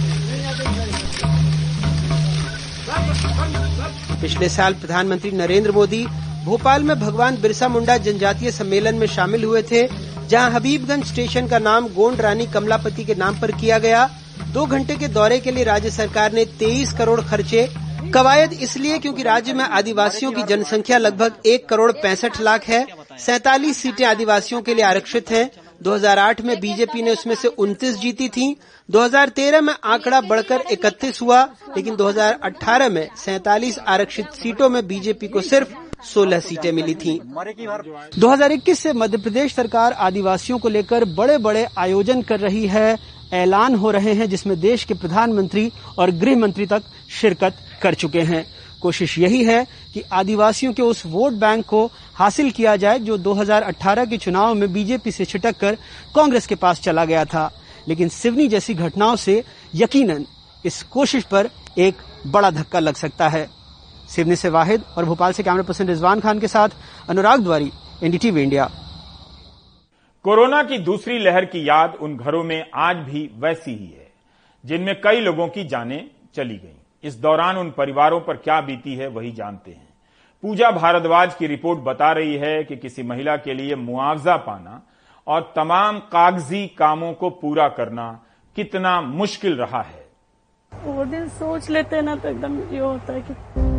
पिछले साल प्रधानमंत्री नरेंद्र मोदी भोपाल में भगवान बिरसा मुंडा जनजातीय सम्मेलन में शामिल हुए थे, जहां हबीबगंज स्टेशन का नाम गोंड रानी कमलापति के नाम पर किया गया। दो घंटे के दौरे के लिए राज्य सरकार ने तेईस करोड़ खर्चे। कवायद इसलिए क्योंकि राज्य में आदिवासियों की जनसंख्या लगभग एक करोड़ पैंसठ लाख है। सैंतालीस सीटें आदिवासियों के लिए आरक्षित हैं। दो हज़ार आठ में बीजेपी ने उसमें से उनतीस जीती थी। दो हज़ार तेरह में आंकड़ा बढ़कर इकतीस हुआ, लेकिन दो हज़ार अठारह में सैंतालीस आरक्षित सीटों में बीजेपी को सिर्फ सोलह सीटें मिली थीं। दो हज़ार इक्कीस से मध्य प्रदेश सरकार आदिवासियों को लेकर बड़े बड़े आयोजन कर रही है। ऐलान हो रहे हैं जिसमें देश के प्रधानमंत्री और गृह मंत्री तक शिरकत कर चुके हैं। कोशिश यही है कि आदिवासियों के उस वोट बैंक को हासिल किया जाए जो दो हज़ार अठारह के चुनाव में बीजेपी से छिटक कर कांग्रेस के पास चला गया था। लेकिन सिवनी जैसी घटनाओं से यकीनन इस कोशिश पर एक बड़ा धक्का लग सकता है। सिवनी से वाहिद और भोपाल से कैमरा पर्सन रिजवान खान के साथ Anurag Dwari, NDTV India. Corona की दूसरी लहर की याद उन घरों में आज भी वैसी ही है जिनमें कई लोगों की जानें चली गईं। इस दौरान उन परिवारों पर क्या बीती है वही जानते हैं। पूजा भारद्वाज की रिपोर्ट बता रही है कि किसी महिला के लिए मुआवजा पाना और तमाम कागजी कामों को पूरा करना कितना मुश्किल रहा है। वो दिन सोच लेते हैं ना तो एकदम ये होता है कि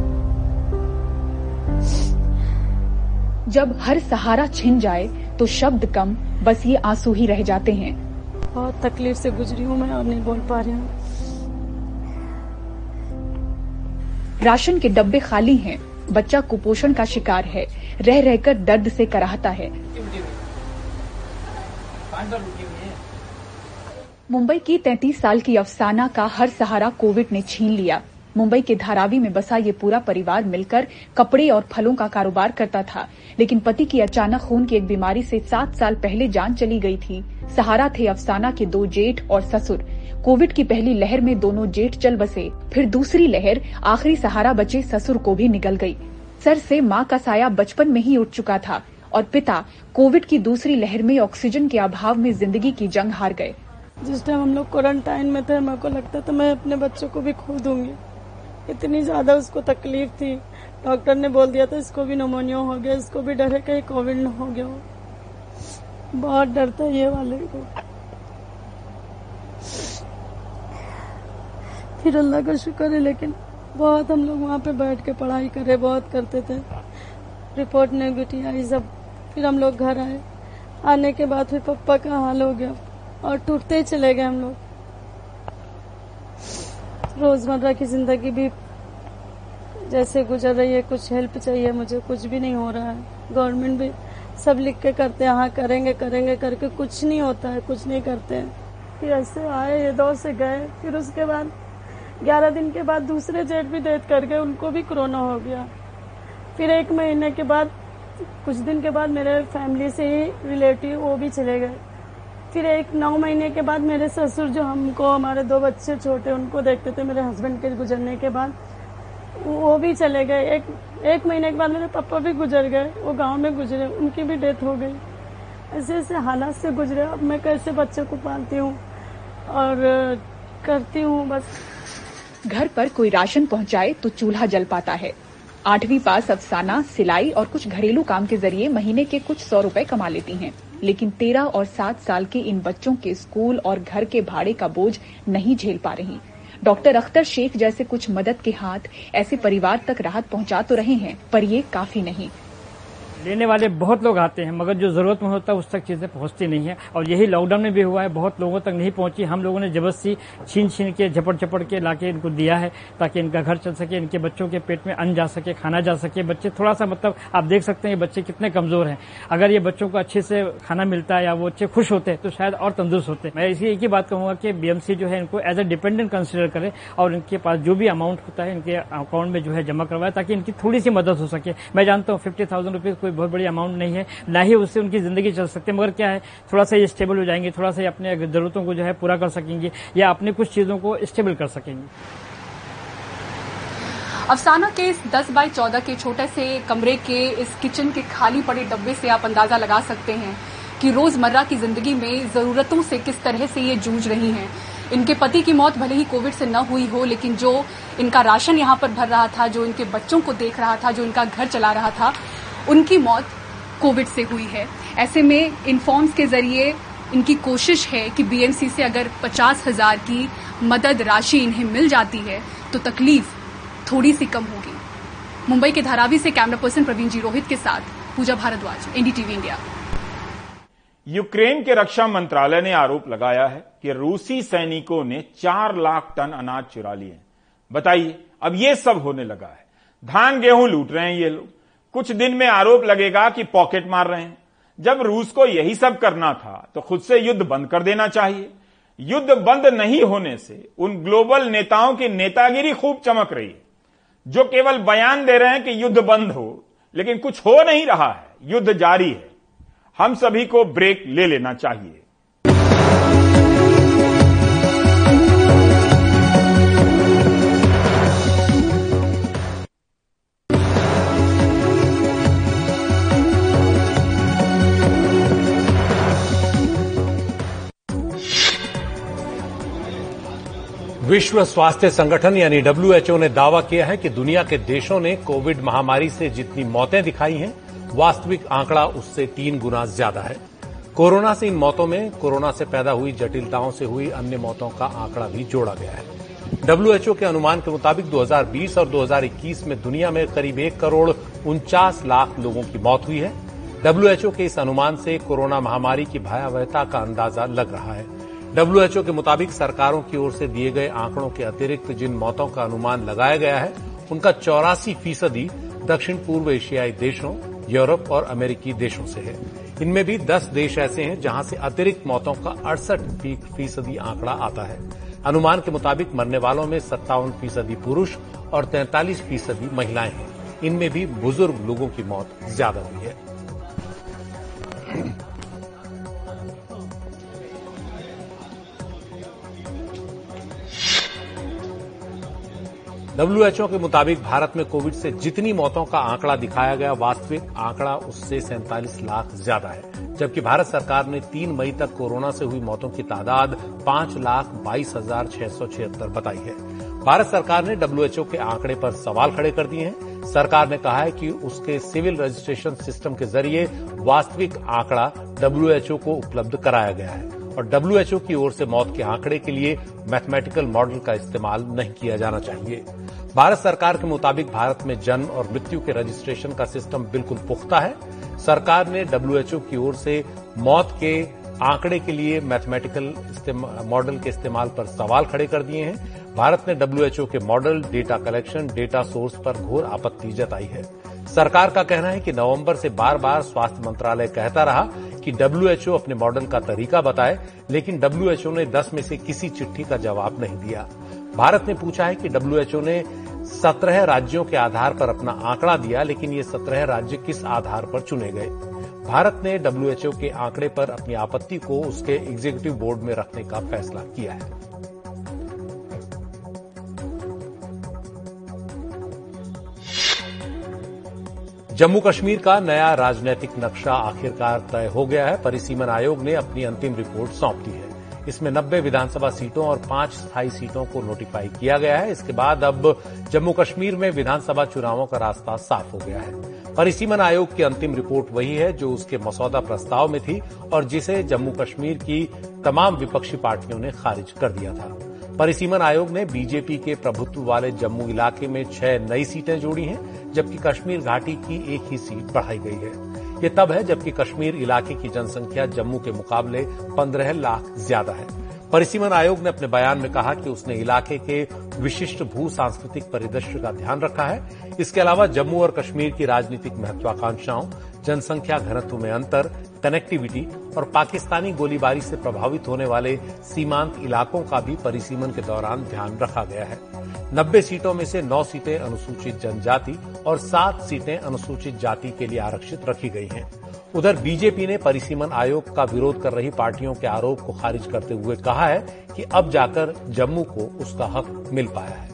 जब हर सहारा छिन जाए तो शब्द कम, बस ये आंसू ही रह जाते हैं। बहुत तकलीफ से गुजरी हूँ मैं और नहीं बोल पा रही हूँ। राशन के डब्बे खाली हैं, बच्चा कुपोषण का शिकार है, रह रहकर दर्द से कराहता है। मुंबई की तैंतीस साल की अफसाना का हर सहारा कोविड ने छीन लिया। मुंबई के धारावी में बसा ये पूरा परिवार मिलकर कपड़े और फलों का कारोबार करता था, लेकिन पति की अचानक खून की एक बीमारी से सात साल पहले जान चली गई थी। सहारा थे अफसाना के दो जेठ और ससुर। कोविड की पहली लहर में दोनों जेठ चल बसे, फिर दूसरी लहर आखिरी सहारा बचे ससुर को भी निगल गई। सर से मां का साया बचपन में ही उठ चुका था और पिता कोविड की दूसरी लहर में ऑक्सीजन के अभाव में जिंदगी की जंग हार गए। जिस टाइम हम लोग क्वारंटाइन में थे मेरे को लगता था मैं अपने बच्चों को भी खो दूंगी, इतनी ज्यादा उसको तकलीफ थी। डॉक्टर ने बोल दिया था इसको भी निमोनिया हो गया, इसको भी डर है कहीं कोविड न हो गया हो। बहुत डर था ये वाले को। फिर अल्लाह का शुक्र है, लेकिन बहुत हम लोग वहाँ पे बैठ के पढ़ाई करे, बहुत करते थे। रिपोर्ट नेगेटिव आई सब, फिर हम लोग घर आए। आने के बाद फिर पप्पा का हाल हो गया और टूटते ही चले गए हम लोग। रोजमर्रा की जिंदगी भी जैसे गुजर रही है, कुछ हेल्प चाहिए मुझे, कुछ भी नहीं हो रहा है। गवर्नमेंट भी सब लिख के करते हैं, हाँ करेंगे करेंगे करके कुछ नहीं होता है, कुछ नहीं करते हैं। फिर ऐसे आए, ये दौर से गए। फिर उसके बाद ग्यारह दिन के बाद दूसरे जेठ भी डेथ कर गए, उनको भी कोरोना हो गया। फिर एक महीने के बाद, कुछ दिन के बाद मेरे फैमिली से ही रिलेटिव वो भी चले गए। फिर एक नौ महीने के बाद मेरे ससुर, जो हमको, हमारे दो बच्चे छोटे उनको देखते थे मेरे हस्बैंड के गुजरने के बाद, वो भी चले गए। एक एक महीने के बाद मेरे पापा भी गुजर गए, वो गांव में गुजरे, उनकी भी डेथ हो गई। ऐसे ऐसे हालात से गुजरे। अब मैं कैसे बच्चे को पालती हूँ और करती हूँ। बस घर पर कोई राशन पहुंचाए तो चूल्हा जल पाता है। आठवीं पास अफसाना सिलाई और कुछ घरेलू काम के जरिए महीने के कुछ सौ रुपए कमा लेती हैं, लेकिन तेरह और सात साल के इन बच्चों के स्कूल और घर के भाड़े का बोझ नहीं झेल पा रही। डॉक्टर अख्तर शेख जैसे कुछ मदद के हाथ ऐसे परिवार तक राहत पहुंचा तो रहे हैं, पर ये काफी नहीं। लेने वाले बहुत लोग आते हैं, मगर जो जरूरत में होता है उस तक चीजें पहुंचती नहीं है। और यही लॉकडाउन में भी हुआ है, बहुत लोगों तक नहीं पहुंची। हम लोगों ने जबरदस्ती छीन छीन के, झपट झपट के लाके इनको दिया है, ताकि इनका घर चल सके, इनके बच्चों के पेट में अन्न जा सके, खाना जा सके। बच्चे थोड़ा सा, मतलब आप देख सकते हैं बच्चे कितने कमजोर हैं। अगर ये बच्चों को अच्छे से खाना मिलता है या वो बच्चे खुश होते हैं तो शायद और तंदुरुस्त होते। मैं इसी एक ही बात कहूंगा कि बीएमसी जो है इनको एज ए डिपेंडेंट कंसिडर करे और इनके पास जो भी अमाउंट होता है इनके अकाउंट में जो है जमा करवाए, ताकि इनकी थोड़ी सी मदद हो सके। मैं जानता हूँ फिफ्टी थाउजेंड रुपीज कोई बहुत बड़ी अमाउंट नहीं है, ना ही उससे उनकी जिंदगी चल सकती है, मगर क्या है, थोड़ा सा ये स्टेबल हो जाएंगे, थोड़ा सा अपने जरूरतों को जो है पूरा कर सकेंगे या अपनी कुछ चीजों को स्टेबल कर सकेंगे। अफसाना के इस दस बाई चौदह के छोटे से कमरे के इस किचन के खाली पड़े डब्बे से आप अंदाजा लगा सकते हैं कि रोजमर्रा की जिंदगी में जरूरतों से किस तरह से ये जूझ रही हैं। इनके पति की मौत भले ही कोविड से न हुई हो, लेकिन जो इनका राशन यहाँ पर भर रहा था, जो इनके बच्चों को देख रहा था, जो इनका घर चला रहा था, उनकी मौत कोविड से हुई है। ऐसे में इन फॉर्म्स के जरिए इनकी कोशिश है कि बीएमसी से अगर पचास हजार की मदद राशि इन्हें मिल जाती है तो तकलीफ थोड़ी सी कम होगी। मुंबई के धारावी से कैमरा पर्सन प्रवीण जी रोहित के साथ Pooja Bhardwaj, NDTV India. Ukraine के रक्षा मंत्रालय ने आरोप लगाया है कि रूसी सैनिकों ने चार लाख टन अनाज चुरा लिए। बताइए, अब ये सब होने लगा है। धान गेहूं लूट रहे हैं ये लोग। कुछ दिन में आरोप लगेगा कि पॉकेट मार रहे हैं। जब रूस को यही सब करना था तो खुद से युद्ध बंद कर देना चाहिए। युद्ध बंद नहीं होने से उन ग्लोबल नेताओं की नेतागिरी खूब चमक रही है, जो केवल बयान दे रहे हैं कि युद्ध बंद हो, लेकिन कुछ हो नहीं रहा है, युद्ध जारी है। हम सभी को ब्रेक ले लेना चाहिए। विश्व स्वास्थ्य संगठन यानी डब्ल्यू एच ओ ने दावा किया है कि दुनिया के देशों ने कोविड महामारी से जितनी मौतें दिखाई हैं, वास्तविक आंकड़ा उससे तीन गुना ज्यादा है। कोरोना से इन मौतों में कोरोना से पैदा हुई जटिलताओं से हुई अन्य मौतों का आंकड़ा भी जोड़ा गया है। डब्ल्यू एच ओ के अनुमान के मुताबिक दो हज़ार बीस और दो हज़ार इक्कीस में दुनिया में करीब एक करोड़ उनचास लाख लोगों की मौत हुई है। डब्ल्यू एच ओ के इस अनुमान से कोरोना महामारी की भयावहता का अंदाजा लग रहा है। डब्ल्यू एच ओ के मुताबिक सरकारों की ओर से दिए गए आंकड़ों के अतिरिक्त जिन मौतों का अनुमान लगाया गया है, उनका चौरासी फीसदी दक्षिण पूर्व एशियाई देशों, यूरोप और अमेरिकी देशों से है। इनमें भी दस देश ऐसे हैं जहां से अतिरिक्त मौतों का अड़सठ फीसदी आंकड़ा आता है। अनुमान के मुताबिक मरने वालों में सत्तावन फीसदी पुरुष और तैंतालीस फीसदी महिलाएं हैं। इनमें भी बुजुर्ग लोगों की मौत ज्यादा हुई है। डब्ल्यू एच ओ के मुताबिक भारत में कोविड से जितनी मौतों का आंकड़ा दिखाया गया, वास्तविक आंकड़ा उससे सैंतालीस लाख ज्यादा है। जबकि भारत सरकार ने तीन मई तक कोरोना से हुई मौतों की तादाद पांच लाख बाईस हजार छह सौ छिहत्तर बताई है। भारत सरकार ने डब्ल्यूएचओ के आंकड़े पर सवाल खड़े कर दिए हैं। सरकार ने कहा है कि उसके सिविल रजिस्ट्रेशन सिस्टम के जरिए वास्तविक आंकड़ा डब्ल्यूएचओ को उपलब्ध कराया गया है और डब्ल्यूएचओ की ओर से मौत के आंकड़े के लिए मैथमेटिकल मॉडल का इस्तेमाल नहीं किया जाना चाहिए। भारत सरकार के मुताबिक भारत में जन्म और मृत्यु के रजिस्ट्रेशन का सिस्टम बिल्कुल पुख्ता है। सरकार ने डब्ल्यूएचओ की ओर से मौत के आंकड़े के लिए मैथमेटिकल मॉडल के इस्तेमाल पर सवाल खड़े कर दिए हैं। भारत ने डब्ल्यूएचओ के model, data collection, data source पर घोर आपत्ति जताई है। सरकार का कहना है कि नवंबर से बार बार स्वास्थ्य मंत्रालय कहता रहा कि डब्ल्यूएचओ अपने मॉडल का तरीका बताए, लेकिन डब्ल्यूएचओ ने दस में से किसी चिट्ठी का जवाब नहीं दिया। भारत ने पूछा है कि डब्ल्यूएचओ ने सत्रह राज्यों के आधार पर अपना आंकड़ा दिया, लेकिन ये सत्रह राज्य किस आधार पर चुने गए। भारत ने डब्ल्यूएचओ के आंकड़े पर अपनी आपत्ति को उसके एग्जीक्यूटिव बोर्ड में रखने का फैसला किया है। जम्मू कश्मीर का नया राजनीतिक नक्शा आखिरकार तय हो गया है। परिसीमन आयोग ने अपनी अंतिम रिपोर्ट सौंप दी है। इसमें नब्बे विधानसभा सीटों और पांच स्थायी सीटों को नोटिफाई किया गया है। इसके बाद अब जम्मू कश्मीर में विधानसभा चुनावों का रास्ता साफ हो गया है। परिसीमन आयोग की अंतिम रिपोर्ट वही है जो उसके मसौदा प्रस्ताव में थी और जिसे जम्मू कश्मीर की तमाम विपक्षी पार्टियों ने खारिज कर दिया था। परिसीमन आयोग ने बीजेपी के प्रभुत्व वाले जम्मू इलाके में छह नई सीटें जोड़ी हैं, जबकि कश्मीर घाटी की एक ही सीट बढ़ाई गई है। ये तब है जबकि कश्मीर इलाके की जनसंख्या जम्मू के मुकाबले पंद्रह लाख ज्यादा है। परिसीमन आयोग ने अपने बयान में कहा कि उसने इलाके के विशिष्ट भू सांस्कृतिक परिदृश्य का ध्यान रखा है। इसके अलावा जम्मू और कश्मीर की राजनीतिक महत्वाकांक्षाओं, जनसंख्या घनत्व में अंतर, कनेक्टिविटी और पाकिस्तानी गोलीबारी से प्रभावित होने वाले सीमांत इलाकों का भी परिसीमन के दौरान ध्यान रखा गया है। नब्बे सीटों में से नौ सीटें अनुसूचित जनजाति और सात सीटें अनुसूचित जाति के लिए आरक्षित रखी गई हैं। उधर बीजेपी ने परिसीमन आयोग का विरोध कर रही पार्टियों के आरोप को खारिज करते हुए कहा है कि अब जाकर जम्मू को उसका हक मिल पाया है।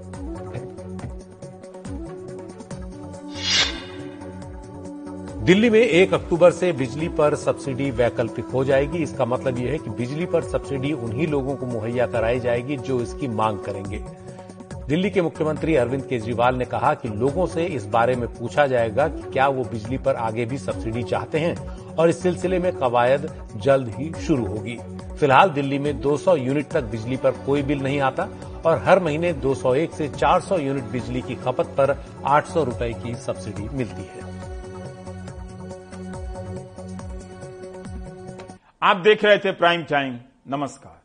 दिल्ली में एक अक्टूबर से बिजली पर सब्सिडी वैकल्पिक हो जाएगी। इसका मतलब यह है कि बिजली पर सब्सिडी उन्हीं लोगों को मुहैया कराई जाएगी जो इसकी मांग करेंगे। दिल्ली के मुख्यमंत्री अरविंद केजरीवाल ने कहा कि लोगों से इस बारे में पूछा जाएगा कि क्या वो बिजली पर आगे भी सब्सिडी चाहते हैं और इस सिलसिले में कवायद जल्द ही शुरू होगी। फिलहाल दिल्ली में दो सौ यूनिट तक बिजली पर कोई बिल नहीं आता और हर महीने दो सौ एक से चार सौ यूनिट बिजली की खपत पर आठ सौ रुपए की सब्सिडी मिलती है। आप देख रहे थे प्राइम टाइम। नमस्कार।